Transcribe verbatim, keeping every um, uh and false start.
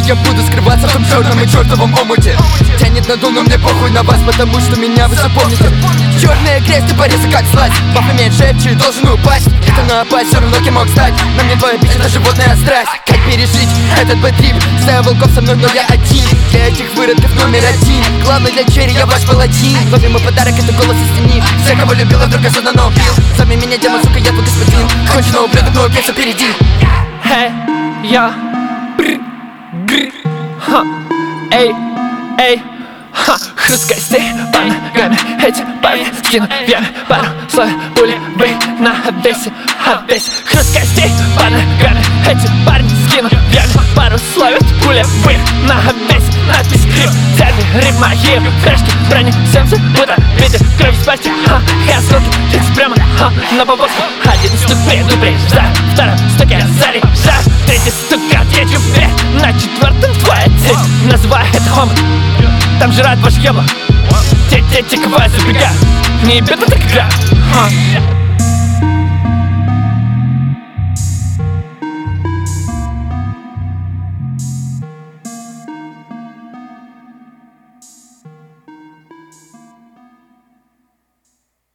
я буду скрываться в том черном и чертовом омуте. Тянет на дно, но мне похуй на вас, потому что меня вы запомните. Черная грязь, ты порезы как слазь. Баф имеет шепчет, должен упасть. Это напасть, все равно кем мог стать. На мне твоя пища, это животная страсть. Как пережить этот бэдтрип? Стая волков со мной, но я один. Для этих выродков номер один. Главный для черри, я ваш паладин. Лови мой подарок, это голос из тени. Все, кого любила, вдруг осознанно убил. Зови меня демон, сука, я твой господин. Конченый ублюдок, но пьеса впереди. Hey, я, бр, гр, ха, эй, эй, ха. Хрусткая стей под ногами, эти парни скину вями. Пару слоев пули вы на Одессе, Одессе. Хрусткая стей под ногами, эти парни скину вями. Пару слоев пули вы на Одессе. Надпись грим, цельный рим моей фрешки. Брони семцы, будто видишь кровь с пасти. Ха, я ссылки, фикс прямо, ха, на бабоску. Один стук предупреждаю, второй стук я заряжаю. Третий стук отвечу вверх, на четвертом твоя цель. Называй это хомо, там жрать ваш ебло. Те-те-те, кого я забегаю, не беда так игра.